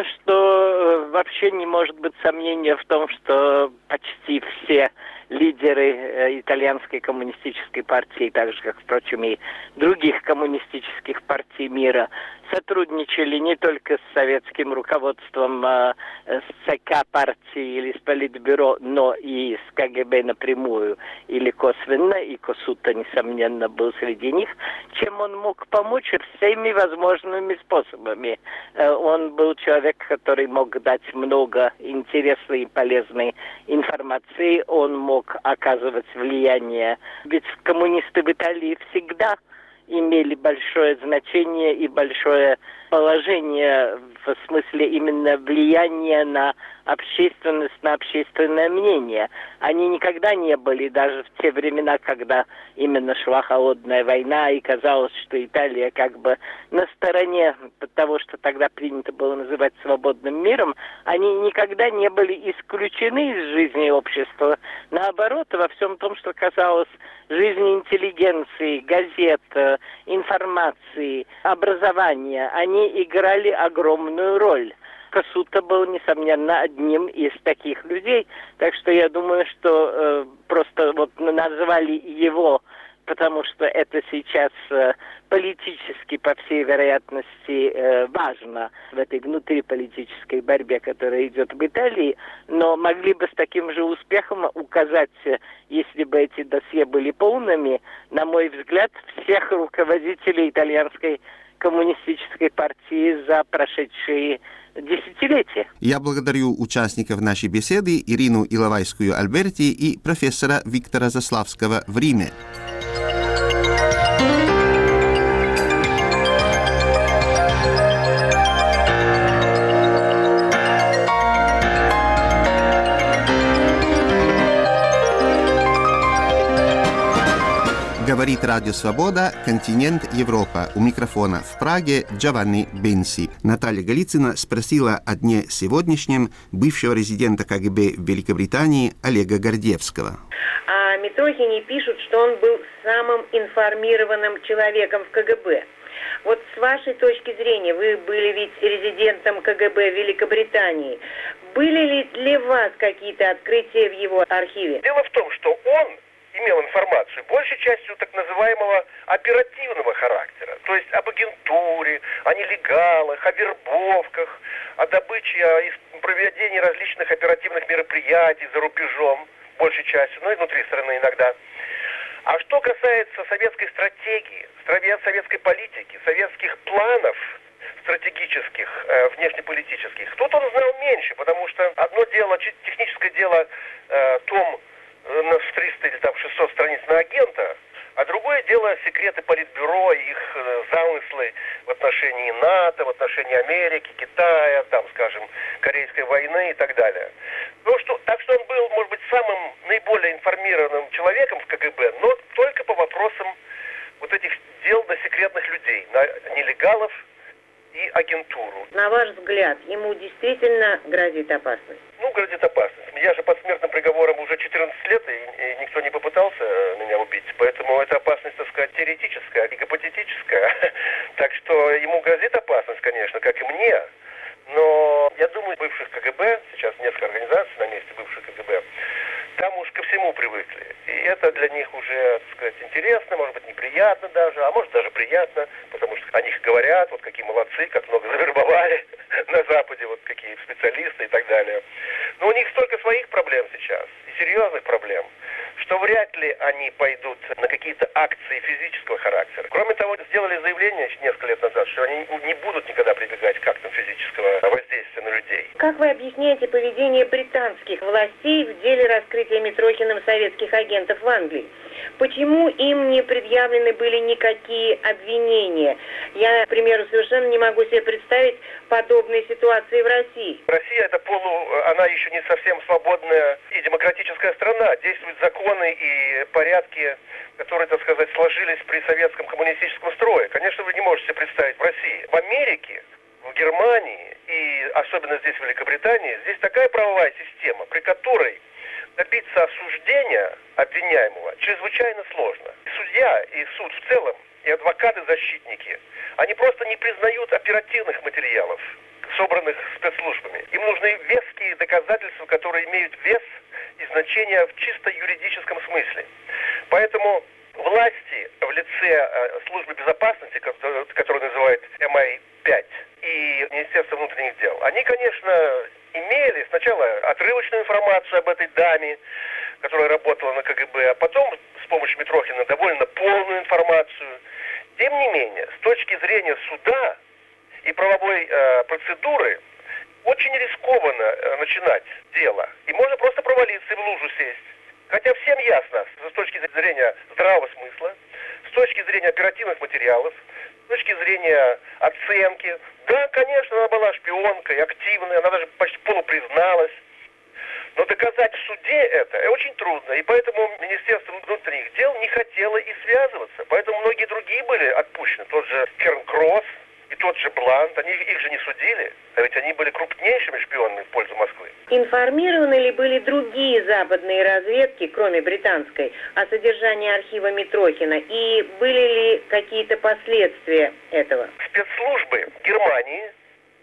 Speaker 20: что вообще не может быть сомнения в том, что почти все лидеры итальянской коммунистической партии, так же, как, впрочем, и других коммунистических партий мира, сотрудничали не только с советским руководством, с ЦК партии или с Политбюро, но и с КГБ напрямую или косвенно, и Кассутта, несомненно, был среди них. Чем он мог помочь? Всеми возможными способами. Он был человек, который мог дать много интересной и полезной информации, он мог оказывать влияние. Ведь коммунисты в Италии всегда имели большое значение и большое положение в смысле именно влияния на общественность, на общественное мнение. Они никогда не были, даже в те времена, когда именно шла холодная война, и казалось, что Италия как бы на стороне того, что тогда принято было называть свободным миром, они никогда не были исключены из жизни общества. Наоборот, во всем том, что касалось жизни интеллигенции, газет, информации, образования, они играли огромную роль. Кассутта был, несомненно, одним из таких людей. Так что я думаю, что просто вот назвали его потому что это сейчас политически, по всей вероятности, важно в этой внутриполитической борьбе, которая идет в Италии, но могли бы с таким же успехом указать, если бы эти досье были полными, на мой взгляд, всех руководителей итальянской коммунистической партии за прошедшие десятилетия.
Speaker 2: Я благодарю участников нашей беседы Ирину Иловайскую-Альберти и профессора Виктора Заславского в Риме. Говорит Радио Свобода, континент Европа. У микрофона в Праге Джованни Бенси. Наталья Голицына спросила о дне сегодняшнем бывшего резидента КГБ в Великобритании Олега Гордеевского.
Speaker 7: О Митрохине пишут, что он был самым информированным человеком в КГБ. Вот с вашей точки зрения, вы были ведь резидентом КГБ Великобритании. Были ли для вас какие-то открытия в его архиве?
Speaker 22: Дело в том, что он имел информацию большей частью так называемого оперативного характера, то есть об агентуре, о нелегалах, о вербовках, о добыче, о проведении различных оперативных мероприятий за рубежом, большей частью, но и внутри страны иногда. А что касается советской стратегии, советской политики, советских планов стратегических, внешнеполитических, тут он знал меньше, потому что одно дело, техническое дело, том на 300 или там 600 страниц на агента, а другое дело секреты Политбюро, их замыслы в отношении НАТО, в отношении Америки, Китая, там, скажем, Корейской войны и так далее. Так что он был, может быть, самым наиболее информированным человеком в КГБ, но только по вопросам вот этих дел на секретных людей, на нелегалов и агентуру.
Speaker 7: На ваш взгляд, ему действительно грозит опасность?
Speaker 22: Грозит опасность. Я же под смертным приговором уже 14 лет, и никто не попытался меня убить. Поэтому эта опасность, так сказать, теоретическая, не гипотетическая. Так что ему грозит опасность, конечно, как и мне. Но я думаю, бывших КГБ, сейчас несколько организаций на месте бывших КГБ, там уж ко всему привыкли. И это для них уже, так сказать, интересно, может быть, неприятно даже, а может даже приятно, потому что о них говорят, вот какие молодцы, как много завербовали на Западе, вот какие специалисты и так далее. Но у них столько своих проблем сейчас, и серьезных проблем, что вряд ли они пойдут на какие-то акции физического характера. Кроме того, сделали заявление несколько лет назад, что они не будут никогда прибегать к актам физического воздействия на людей.
Speaker 7: Как вы объясняете поведение британских властей в деле раскрытия Митрохиным советских агентов в Англии? Почему им не предъявлены были никакие обвинения? Я, к примеру, совершенно не могу себе представить подобные ситуации в России.
Speaker 22: Россия она еще не совсем свободная и демократическая страна. Действуют законы и порядки, которые, так сказать, сложились при советском коммунистическом строе. Конечно, вы не можете себе представить в России. В Америке, в Германии и особенно здесь, в Великобритании, здесь такая правовая система, при которой добиться осуждения обвиняемого чрезвычайно сложно. Судья и суд в целом, и адвокаты-защитники, они просто не признают оперативных материалов, собранных спецслужбами. Им нужны веские доказательства, которые имеют вес и значение в чисто юридическом смысле. Поэтому власти в лице службы безопасности, которую называют MI5, и Министерство внутренних дел, они, конечно, имели сначала отрывочную информацию об этой даме, которая работала на КГБ, а потом с помощью Митрохина довольно полную информацию. Тем не менее, с точки зрения суда и правовой процедуры, очень рискованно начинать дело. И можно просто провалиться и в лужу сесть. Хотя всем ясно, с точки зрения здравого смысла, с точки зрения оперативных материалов, с точки зрения оценки. Да, конечно, она была шпионкой, активной, она даже почти полупризналась. Но доказать в суде это очень трудно. И поэтому Министерство внутренних дел не хотело и связываться. Поэтому многие другие были отпущены. Тот же Керн-Кросс и тот же Блант. Их же не судили. А ведь они были крупнейшими шпионами в пользу Москвы.
Speaker 7: Информированы ли были другие западные разведки, кроме британской, о содержании архива Митрохина? И были ли какие-то последствия этого?
Speaker 22: Спецслужбы Германии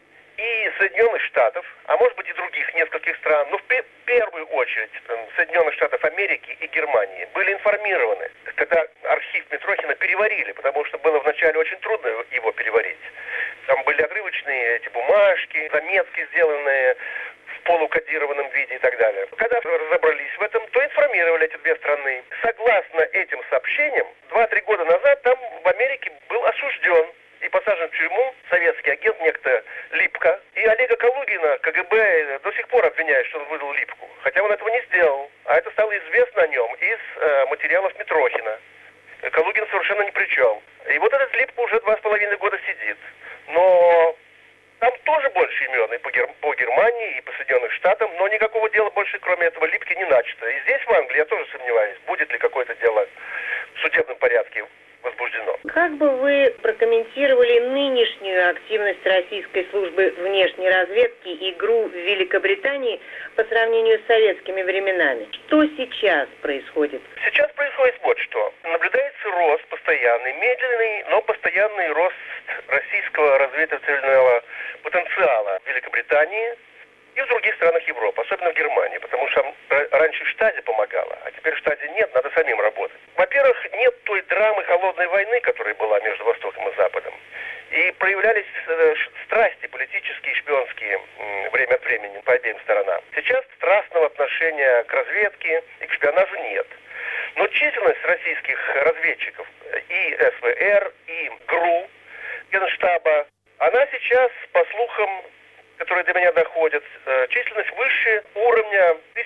Speaker 22: и Соединенных Штатов, а может быть и других нескольких стран, но в первую очередь Соединенных Штатов Америки и Германии были информированы, когда архив Митрохина переварили, потому что было вначале очень трудно его переварить. Там были отрывочные эти бумажки, заметки, сделанные в полукодированном виде и так далее. Когда разобрались в этом, то информировали эти две страны. Согласно этим сообщениям, 2-3 года назад там в Америке был осужден и посажен в тюрьму советский агент некто Липко. И Олега Калугина КГБ до сих пор обвиняет, что он выдал Липку. Хотя он этого не сделал. А это стало известно о нем из материалов Митрохина. Калугин совершенно ни при чем. И вот этот Липко уже 2,5 года сидит. Но там тоже больше имен и по Германии, и по Соединенных Штатам, но никакого дела больше, кроме этого Липки, не начато. И здесь, в Англии, я тоже сомневаюсь, будет ли какое-то дело в судебном порядке возбуждено.
Speaker 7: Как бы вы прокомментировали нынешнюю активность российской службы внешней разведки и ГРУ в Великобритании по сравнению с советскими временами? Что сейчас происходит?
Speaker 22: Сейчас происходит вот что. Наблюдается рост постоянный, медленный, но постоянный рост российского разведывательного потенциала в Великобритании и в других странах Европы, особенно в Германии, потому что раньше Штази помогала, а теперь Штази нет, надо самим работать. Во-первых, нет той драмы холодной войны, которая была между Востоком и Западом. И проявлялись страсти политические и шпионские время от времени по обеим сторонам. Сейчас страстного отношения к разведке и к шпионажу нет. Но численность российских разведчиков и СВР, и ГРУ, Генштаба, она сейчас, по слухам, которые до меня доходят, численность выше уровня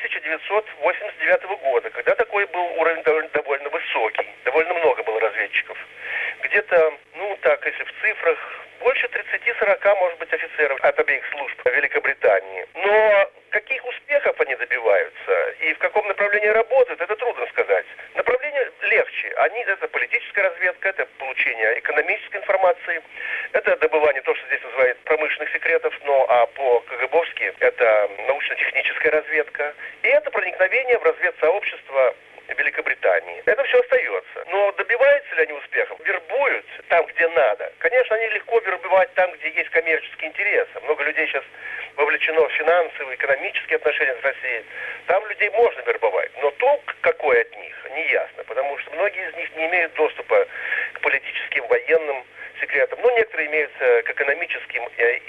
Speaker 22: 1989 года, когда такой был уровень довольно высокий, довольно много было разведчиков. Где-то, если в цифрах, больше 30-40, может быть, офицеров от обеих служб Великобритании. Но каких успехов они добиваются и в каком направлении работают, это трудно сказать. Направление легче. Это политическая разведка, это получение экономической информации, это добывание, то, что здесь называют промышленных секретов, а по-КГБовски это научно-техническая разведка. И это проникновение в разведсообщество Великобритании. Это все остается. Но добиваются ли они успехов? Вербуют там, где надо. Конечно, они легко вербовать там, где есть коммерческие интересы. Много людей сейчас вовлечено в финансовые, экономические отношения с Россией. Там людей можно вербовать. Но толк какой от них, не ясно. Потому что многие из них не имеют доступа к политическим, военным секретам. Некоторые имеются к экономическим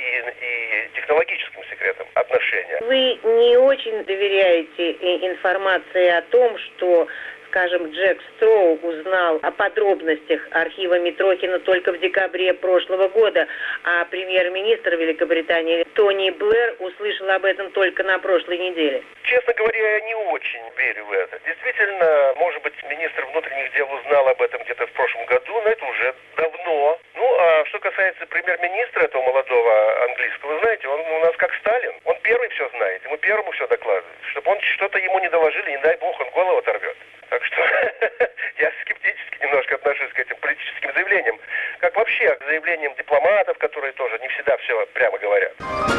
Speaker 22: и технологическим секретам отношения.
Speaker 7: Вы не очень доверяете информации о том, что, скажем, Джек Строу узнал о подробностях архива Митрохина только в декабре прошлого года, а премьер-министр Великобритании Тони Блэр услышал об этом только на прошлой неделе?
Speaker 22: Честно говоря, я не очень верю в это. Действительно, может быть, министр внутренних дел узнал об этом где-то в прошлом году, но это уже давно. А что касается премьер-министра этого молодого английского, знаете, он у нас как Сталин. Он первый все знает, ему первому все докладывает. Чтобы он что-то ему не доложили, не дай бог, он голову оторвет. Так что я скептически немножко отношусь к этим политическим заявлениям, как вообще к заявлениям дипломатов, которые тоже не всегда все прямо говорят.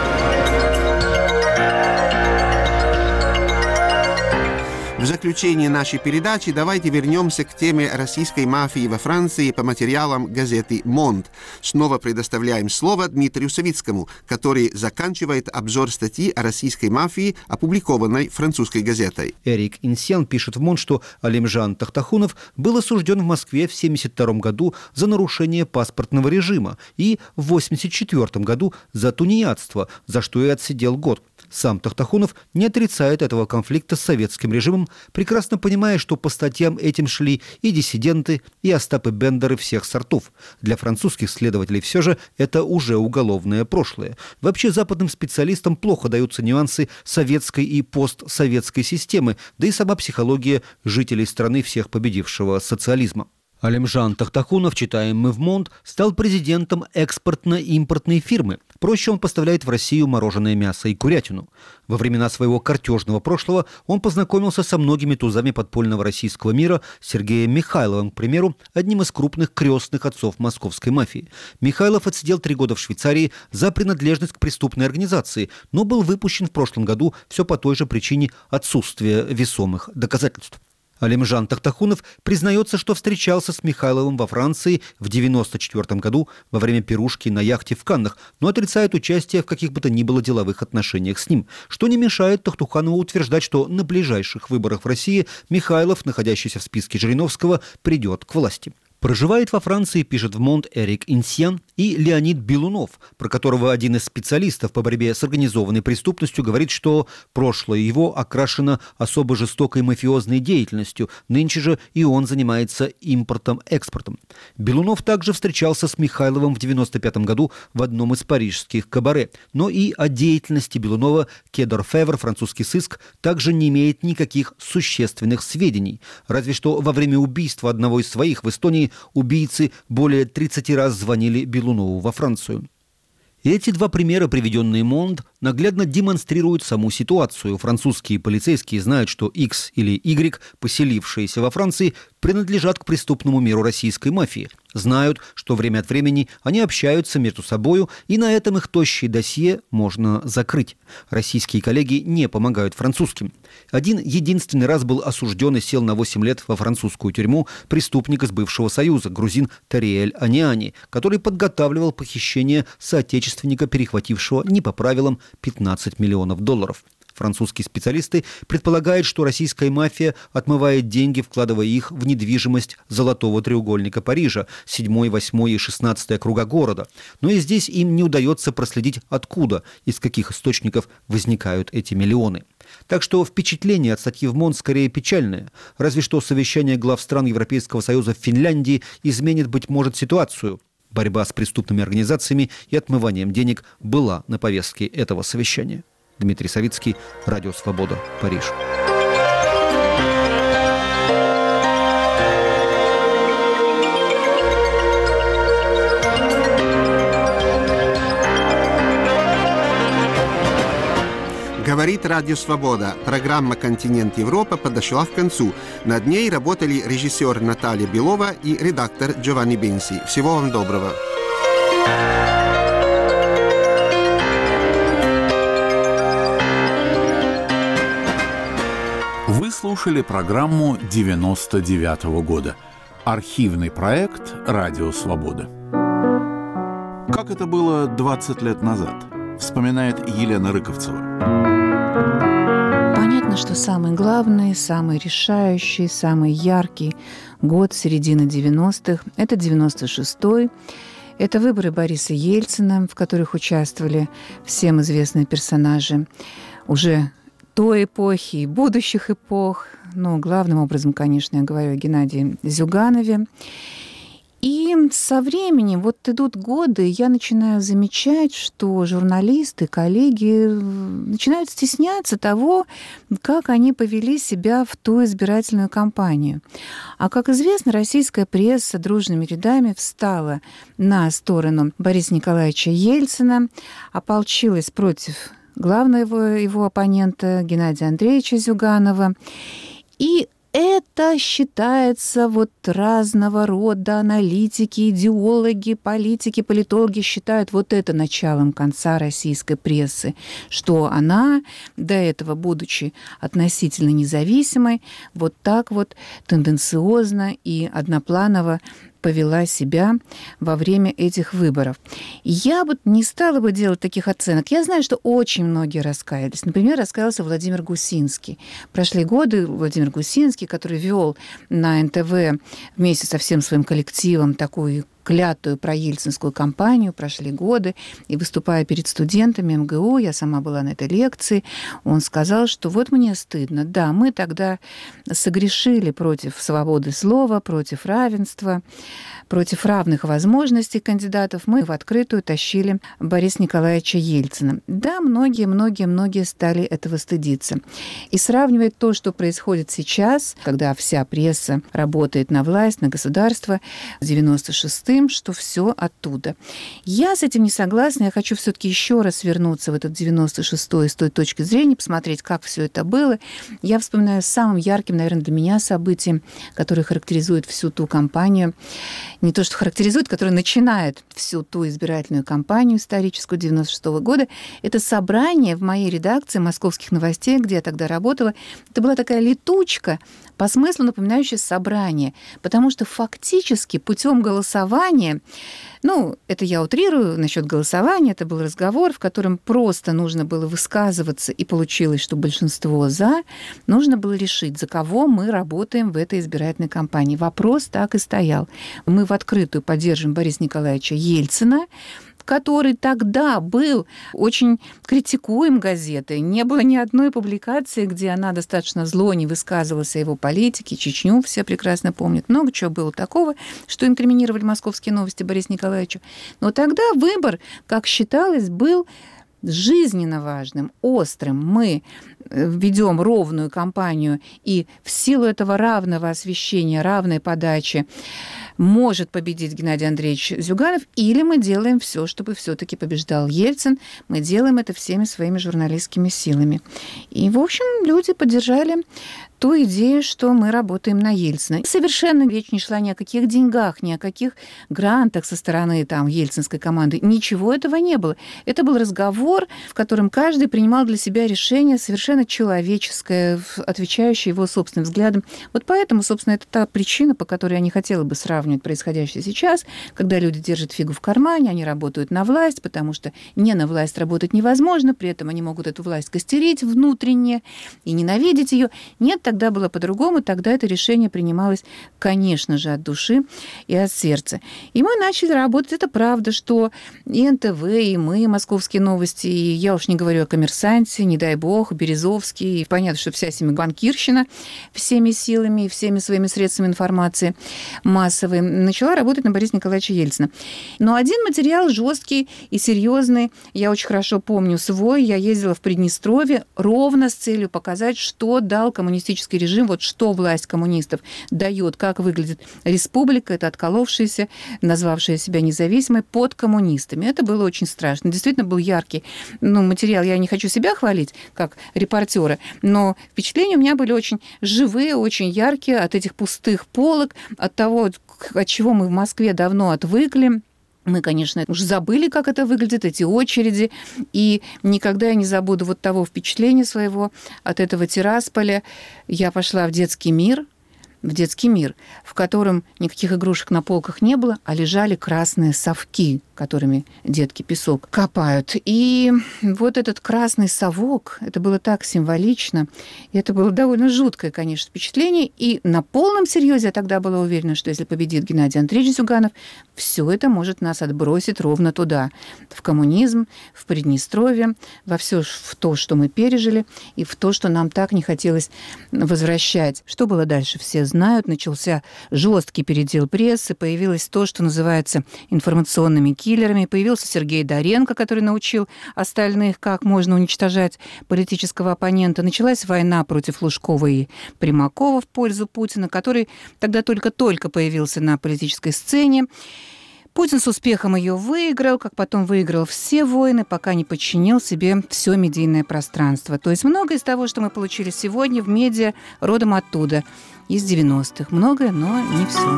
Speaker 2: В заключение нашей передачи давайте вернемся к теме российской мафии во Франции по материалам газеты «Монд». Снова предоставляем слово Дмитрию Савицкому, который заканчивает обзор статьи о российской мафии, опубликованной французской газетой.
Speaker 4: Эрик Инсьян пишет в «Монд», что Алимжан Тахтахунов был осужден в Москве в 1972 году за нарушение паспортного режима и в 1984 году за тунеядство, за что и отсидел год. Сам Тахтахунов не отрицает этого конфликта с советским режимом, прекрасно понимая, что по статьям этим шли и диссиденты, и Остапы Бендеры всех сортов. Для французских следователей все же это уже уголовное прошлое. Вообще западным специалистам плохо даются нюансы советской и постсоветской системы, да и сама психология жителей страны всех победившего социализма. Алимжан Тахтахунов, читаем мы в «Монд», стал президентом экспортно-импортной фирмы. Проще, он поставляет в Россию мороженое мясо и курятину. Во времена своего картежного прошлого он познакомился со многими тузами подпольного российского мира, Сергеем Михайловым, к примеру, одним из крупных крестных отцов московской мафии. Михайлов отсидел 3 года в Швейцарии за принадлежность к преступной организации, но был выпущен в прошлом году все по той же причине отсутствия весомых доказательств. Алимжан Тахтахунов признается, что встречался с Михайловым во Франции в 1994 году во время пирушки на яхте в Каннах, но отрицает участие в каких бы то ни было деловых отношениях с ним, что не мешает Тахтуханову утверждать, что на ближайших выборах в России Михайлов, находящийся в списке Жириновского, придет к власти. Проживает во Франции, пишет в Монт Эрик Инсьян, и Леонид Белунов, про которого один из специалистов по борьбе с организованной преступностью говорит, что прошлое его окрашено особо жестокой мафиозной деятельностью, нынче же и он занимается импортом-экспортом. Белунов также встречался с Михайловым в 1995 году в одном из парижских кабаре, но и о деятельности Белунова Кедор Февр, французский сыск, также не имеет никаких существенных сведений, разве что во время убийства одного из своих в Эстонии убийцы более 30 раз звонили Белунову во Францию. Эти два примера, приведенные Монд, наглядно демонстрируют саму ситуацию. Французские полицейские знают, что X или Y, поселившиеся во Франции, принадлежат к преступному миру российской мафии. Знают, что время от времени они общаются между собою, и на этом их тощее досье можно закрыть. Российские коллеги не помогают французским. Один единственный раз был осужден и сел на 8 лет во французскую тюрьму преступник из бывшего Союза, грузин Тариэль Аниани, который подготавливал похищение соотечественника, перехватившего не по правилам $15 миллионов. Французские специалисты предполагают, что российская мафия отмывает деньги, вкладывая их в недвижимость золотого треугольника Парижа, 7, 8 и 16 округа города. Но и здесь им не удается проследить, откуда, из каких источников возникают эти миллионы. Так что впечатление от статьи в Монт скорее печальное. Разве что совещание глав стран Европейского Союза в Финляндии изменит, быть может, ситуацию. Борьба с преступными организациями и отмыванием денег была на повестке этого совещания. Дмитрий Савицкий, Радио Свобода, Париж.
Speaker 2: Говорит Радио Свобода. Программа «Континент Европа» подошла к концу. Над ней работали режиссер Наталья Белова и редактор Джованни Бенси. Всего вам доброго.
Speaker 1: Вы слушали программу 99-го года. Архивный проект «Радио Свобода». Как это было 20 лет назад, вспоминает Елена Рыковцева.
Speaker 12: Понятно, что самый главный, самый решающий, самый яркий год середины 90-х – это 96-й. Это выборы Бориса Ельцина, в которых участвовали всем известные персонажи уже той эпохи и будущих эпох. Ну, главным образом, конечно, я говорю о Геннадии Зюганове. И со временем, вот идут годы, я начинаю замечать, что журналисты, коллеги начинают стесняться того, как они повели себя в ту избирательную кампанию. А, как известно, российская пресса дружными рядами встала на сторону Бориса Николаевича Ельцина, ополчилась против главного его оппонента Геннадия Андреевича Зюганова. И это считается вот разного рода аналитики, идеологи, политики, политологи считают вот это началом конца российской прессы, что она, до этого будучи относительно независимой, вот так вот тенденциозно и однопланово повела себя во время этих выборов. Я бы не стала бы делать таких оценок. Я знаю, что очень многие раскаялись. Например, раскаялся Владимир Гусинский. Прошли годы Владимир Гусинский, который вел на НТВ вместе со всем своим коллективом такую клятую проельцинскую кампанию, прошли годы, и выступая перед студентами МГУ, я сама была на этой лекции, он сказал, что вот мне стыдно. Да, мы тогда согрешили против свободы слова, против равенства, против равных возможностей кандидатов. Мы в открытую тащили Бориса Николаевича Ельцина. Да, многие стали этого стыдиться. И сравнивать то, что происходит сейчас, когда вся пресса работает на власть, на государство, с 96-м,
Speaker 8: режим, что все оттуда. Я с этим не согласна. Я хочу все-таки еще раз вернуться в этот 96-й с той точки зрения, посмотреть, как все это было. Я вспоминаю самым ярким, наверное, для меня событием, которое характеризует всю ту кампанию. Не то, что характеризует, которое начинает всю ту избирательную кампанию историческую 96-го года. Это собрание в моей редакции «Московских новостей», где я тогда работала. Это была такая летучка, по смыслу напоминающая собрание, потому что фактически путем голосования, это я утрирую насчет голосования, это был разговор, в котором просто нужно было высказываться, и получилось, что большинство «за», нужно было решить, за кого мы работаем в этой избирательной кампании. Вопрос так и стоял. Мы в открытую поддерживаем Бориса Николаевича Ельцина, который тогда был очень критикуем газетой. Не было ни одной публикации, где она достаточно зло не высказывалась о его политике. Чечню все прекрасно помнят. Много чего было такого, что инкриминировали «Московские новости» Борису Николаевичу. Но тогда выбор, как считалось, был жизненно важным, острым. Мы ведем ровную кампанию, и в силу этого равного освещения, равной подачи может победить Геннадий Андреевич Зюганов, или мы делаем все, чтобы все-таки побеждал Ельцин. Мы делаем это всеми своими журналистскими силами. И, в общем, люди поддержали ту идею, что мы работаем на Ельцина. Совершенно речь не шла ни о каких деньгах, ни о каких грантах со стороны ельцинской команды. Ничего этого не было. Это был разговор, в котором каждый принимал для себя решение совершенно человеческое, отвечающее его собственным взглядам. Вот поэтому, собственно, это та причина, по которой я не хотела бы сравнивать происходящее сейчас, когда люди держат фигу в кармане, они работают на власть, потому что не на власть работать невозможно, при этом они могут эту власть костерить внутренне и ненавидеть ее. Нет, тогда было по-другому, тогда это решение принималось, конечно же, от души и от сердца. И мы начали работать. Это правда, что и НТВ, и мы, «Московские новости», и я уж не говорю о «Коммерсанте», не дай бог, Березовский, и понятно, что вся банкирщина всеми силами и всеми своими средствами информации массовой начала работать на Бориса Николаевича Ельцина. Но один материал жесткий и серьезный, я очень хорошо помню свой, я ездила в Приднестровье ровно с целью показать, что дал коммунистический режим, вот что власть коммунистов дает, как выглядит республика, это отколовшаяся, назвавшая себя независимой, под коммунистами. Это было очень страшно. Действительно был яркий материал. Я не хочу себя хвалить, как репортера, но впечатления у меня были очень живые, очень яркие от этих пустых полок, от того, от чего мы в Москве давно отвыкли. Мы, конечно, уже забыли, как это выглядит, эти очереди, и никогда я не забуду вот того впечатления своего от этого Тирасполя. Я пошла в детский мир, в котором никаких игрушек на полках не было, а лежали красные совки, которыми детки песок копают. И вот этот красный совок, это было так символично, и это было довольно жуткое, конечно, впечатление. И на полном серьезе я тогда была уверена, что если победит Геннадий Андреевич Зюганов, все это может нас отбросить ровно туда, в коммунизм, в Приднестровье, во все в то, что мы пережили, и в то, что нам так не хотелось возвращать. Что было дальше, все знают. Начался жесткий передел прессы, появилось то, что называется информационными киллерами. Появился Сергей Доренко, который научил остальных, как можно уничтожать политического оппонента. Началась война против Лужкова и Примакова в пользу Путина, который тогда только-только появился на политической сцене. Путин с успехом ее выиграл, как потом выиграл все войны, пока не подчинил себе все медийное пространство. То есть многое из того, что мы получили сегодня в медиа, родом оттуда, из 90-х. Многое, но не все.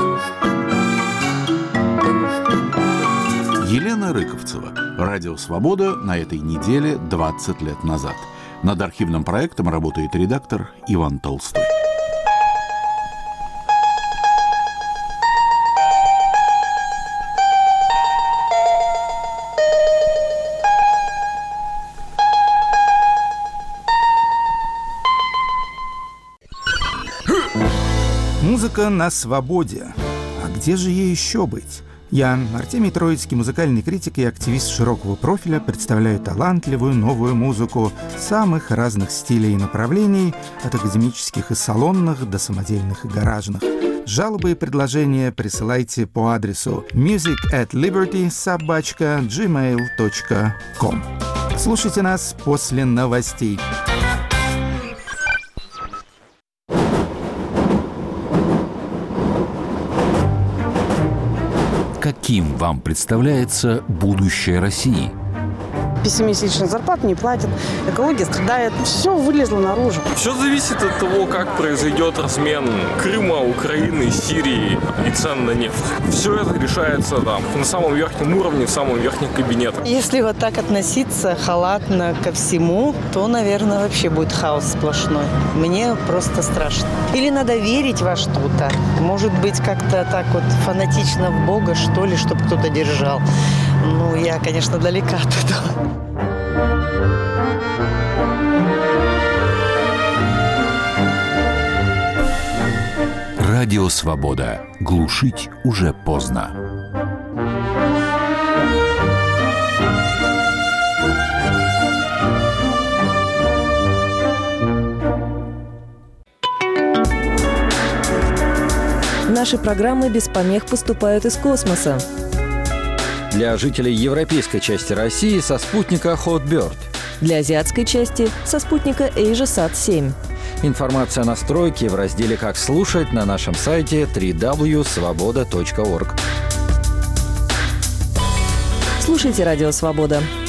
Speaker 1: Елена Рыковцева. Радио «Свобода» на этой неделе 20 лет назад. Над архивным проектом работает редактор Иван Толстой.
Speaker 10: Музыка на свободе. А где же ей еще быть? Я, Артемий Троицкий, музыкальный критик и активист широкого профиля, представляю талантливую новую музыку самых разных стилей и направлений, от академических и салонных до самодельных и гаражных. Жалобы и предложения присылайте по адресу music@liberty@gmail.com. Слушайте нас после новостей.
Speaker 1: Каким вам представляется будущее России?
Speaker 9: Пессимистично, зарплат не платят, экология страдает. Все вылезло наружу.
Speaker 11: Все зависит от того, как произойдет размен Крыма, Украины, Сирии и цен на нефть. Все это решается на самом верхнем уровне, в самом верхнем кабинете.
Speaker 23: Если вот так относиться халатно ко всему, то, наверное, вообще будет хаос сплошной. Мне просто страшно. Или надо верить во что-то. Может быть, как-то так вот фанатично в Бога, что ли, чтобы кто-то держал. Ну, я, конечно, далека от этого.
Speaker 1: Радио «Свобода». Глушить уже поздно.
Speaker 24: Наши программы без помех поступают из космоса.
Speaker 25: Для жителей европейской части России со спутника Hotbird.
Speaker 24: Для азиатской части со спутника AsiaSat-7.
Speaker 25: Информация о настройке в разделе «Как слушать» на нашем сайте www.svoboda.org.
Speaker 24: Слушайте «Радио Свобода».